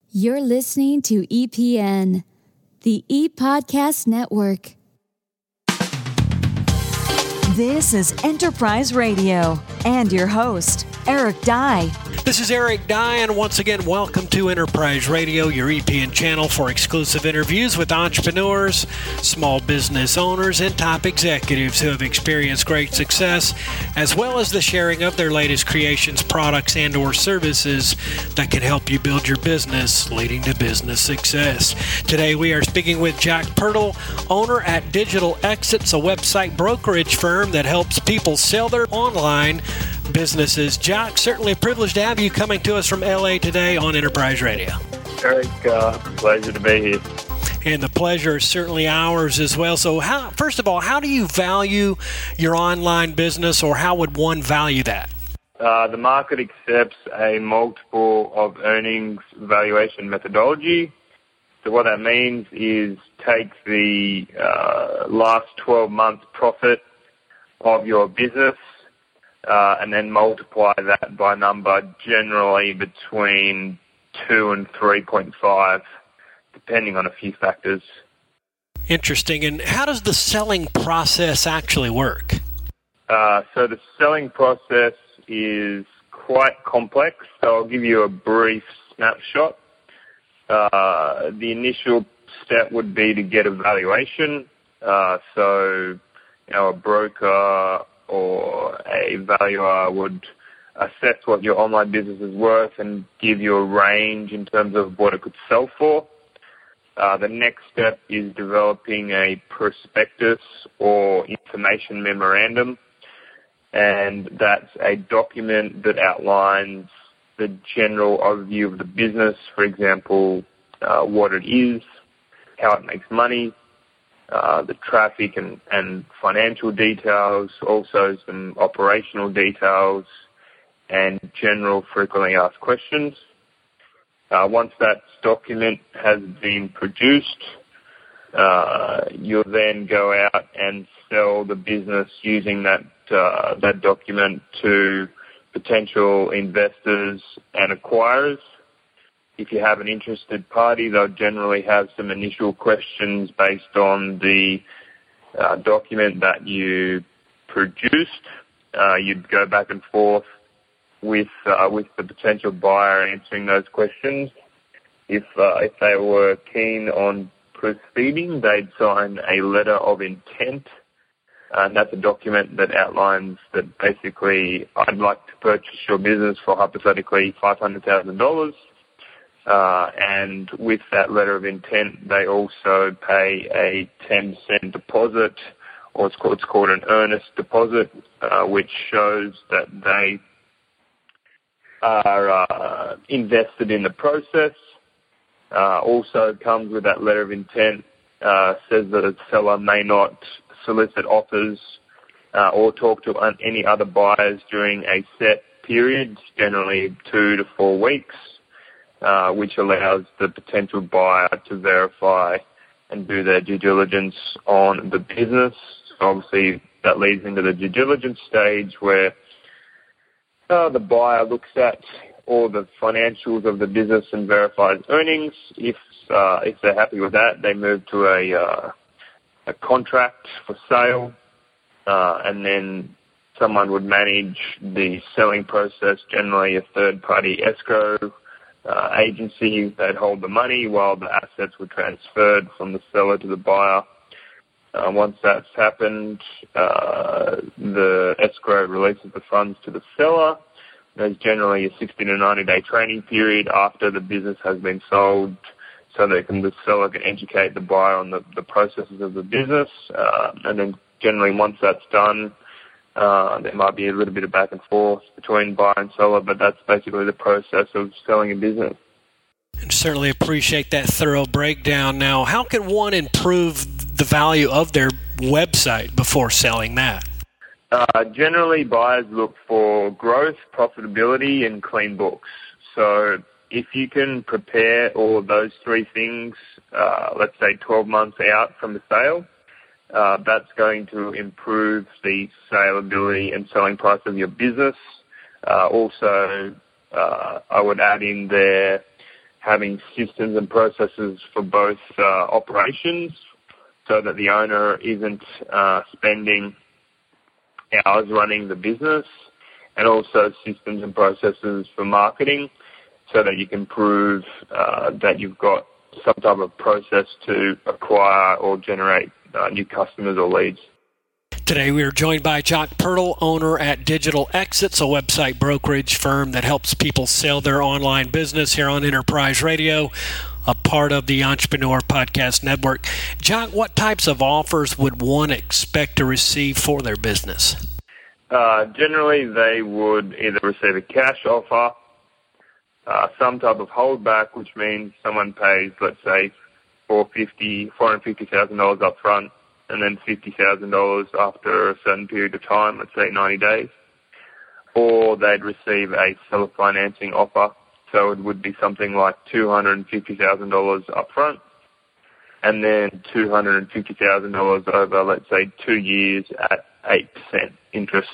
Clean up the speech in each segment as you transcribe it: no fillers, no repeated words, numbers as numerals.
You're listening to EPN, the ePodcast Network. This is Enterprise Radio and your host, Eric Dye. This is Eric Dye, and once again, welcome to Enterprise Radio, your EPN channel for exclusive interviews with entrepreneurs, small business owners, and top executives who have experienced great success, as well as the sharing of their latest creations, products, and or services that can help you build your business, leading to business success. Today, we are speaking with Jack Pirtle, owner at Digital Exits, a website brokerage firm that helps people sell their online businesses. Jack, certainly a privilege to have you coming to us from LA today on Enterprise Radio. Eric, pleasure to be here. And the pleasure is certainly ours as well. So first of all, how do you value your online business, or how would one value that? The market accepts a multiple of earnings valuation methodology. So what that means is take the last 12 months profit of your business and then multiply that by a number generally between 2 and 3.5, depending on a few factors. Interesting. And how does the selling process actually work? So the selling process is quite complex, so I'll give you a brief snapshot. The initial step would be to get a valuation. So, a broker or a valuer would assess what your online business is worth and give you a range in terms of what it could sell for. The next step is developing a prospectus or information memorandum, and that's a document that outlines the general overview of the business, for example, what it is, how it makes money, the traffic and financial details, also some operational details, and general frequently asked questions. Once that document has been produced, you'll then go out and sell the business using that document to potential investors and acquirers. If you have an interested party, they'll generally have some initial questions based on the document that you produced. You'd go back and forth with the potential buyer answering those questions. If they were keen on proceeding, they'd sign a letter of intent, and that's a document that outlines that basically, I'd like to purchase your business for hypothetically $500,000. And with that letter of intent, they also pay a 10% deposit, or it's called an earnest deposit, which shows that they are invested in the process. Also comes with that letter of intent, says that a seller may not solicit offers or talk to any other buyers during a set period, generally 2 to 4 weeks. Which allows the potential buyer to verify and do their due diligence on the business. So obviously, that leads into the due diligence stage where the buyer looks at all the financials of the business and verifies earnings. If they're happy with that, they move to a contract for sale, and then someone would manage the selling process, generally a third-party escrow agency. They'd hold the money while the assets were transferred from the seller to the buyer. Once that's happened, the escrow releases the funds to the seller. There's generally a 60 to 90-day training period after the business has been sold, so that the seller can educate the buyer on the processes of the business. And then generally once that's done, there might be a little bit of back and forth between buyer and seller, but that's basically the process of selling a business. And certainly appreciate that thorough breakdown. Now, how can one improve the value of their website before selling that? Generally, buyers look for growth, profitability, and clean books. So if you can prepare all of those three things, let's say 12 months out from the sale, that's going to improve the saleability and selling price of your business. Also, I would add in there having systems and processes for both operations so that the owner isn't spending hours running the business, and also systems and processes for marketing so that you can prove that you've got some type of process to acquire or generate new customers or leads. Today we are joined by Jock Pirtle, owner at Digital Exits, a website brokerage firm that helps people sell their online business, here on Enterprise Radio, a part of the Entrepreneur Podcast Network. Jock, what types of offers would one expect to receive for their business? Generally, they would either receive a cash offer, some type of holdback, which means someone pays, let's say, $450,000 up front, and then $50,000 after a certain period of time, let's say 90 days. Or they'd receive a seller financing offer, so it would be something like $250,000 up front, and then $250,000 over, let's say, 2 years at 8% interest.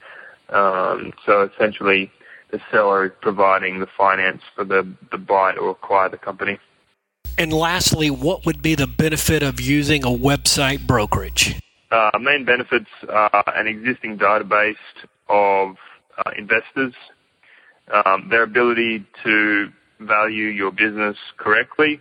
So essentially, the seller is providing the finance for the buyer to acquire the company. And lastly, what would be the benefit of using a website brokerage? Main benefits are an existing database of investors, their ability to value your business correctly,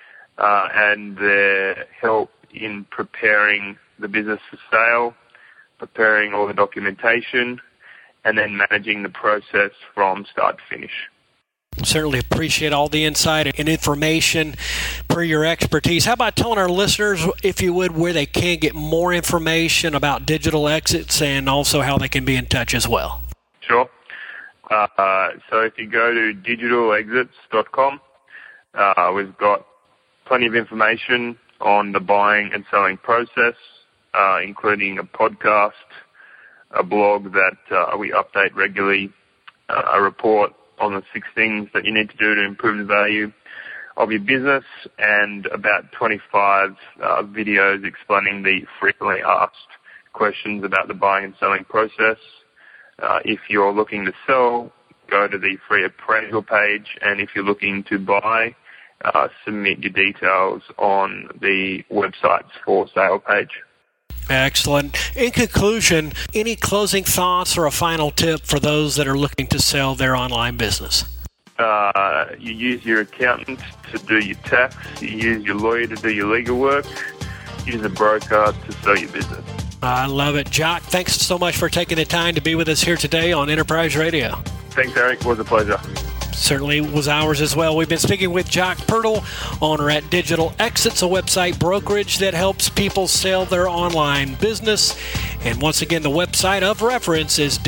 and their help in preparing the business for sale, preparing all the documentation, and then managing the process from start to finish. Certainly appreciate all the insight and information per your expertise. How about telling our listeners, if you would, where they can get more information about Digital Exits and also how they can be in touch as well? Sure. So if you go to digitalexits.com, we've got plenty of information on the buying and selling process, including a podcast, a blog that we update regularly, a report on the 6 things that you need to do to improve the value of your business, and about 25 videos explaining the frequently asked questions about the buying and selling process. If you're looking to sell, go to the free appraisal page, and if you're looking to buy, submit your details on the website's for sale page. Excellent. In conclusion, any closing thoughts or a final tip for those that are looking to sell their online business? You use your accountant to do your tax. You use your lawyer to do your legal work. Use a broker to sell your business. I love it. Jock, thanks so much for taking the time to be with us here today on Enterprise Radio. Thanks, Eric. It was a pleasure. Certainly was ours as well. We've been speaking with Jock Pirtle, owner at Digital Exits, a website brokerage that helps people sell their online business. And once again, the website of reference is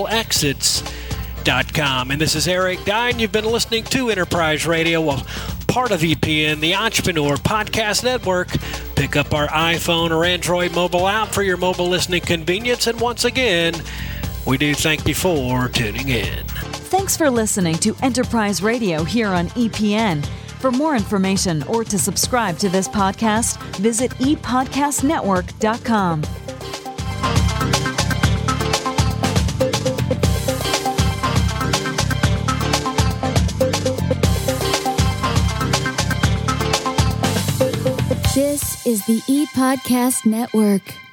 digitalexits.com. And this is Eric Dye. You've been listening to Enterprise Radio, a part of EPN, the Entrepreneur Podcast Network. Pick up our iPhone or Android mobile app for your mobile listening convenience. And once again, we do thank you for tuning in. Thanks for listening to Enterprise Radio here on EPN. For more information or to subscribe to this podcast, visit epodcastnetwork.com. This is the ePodcast Network.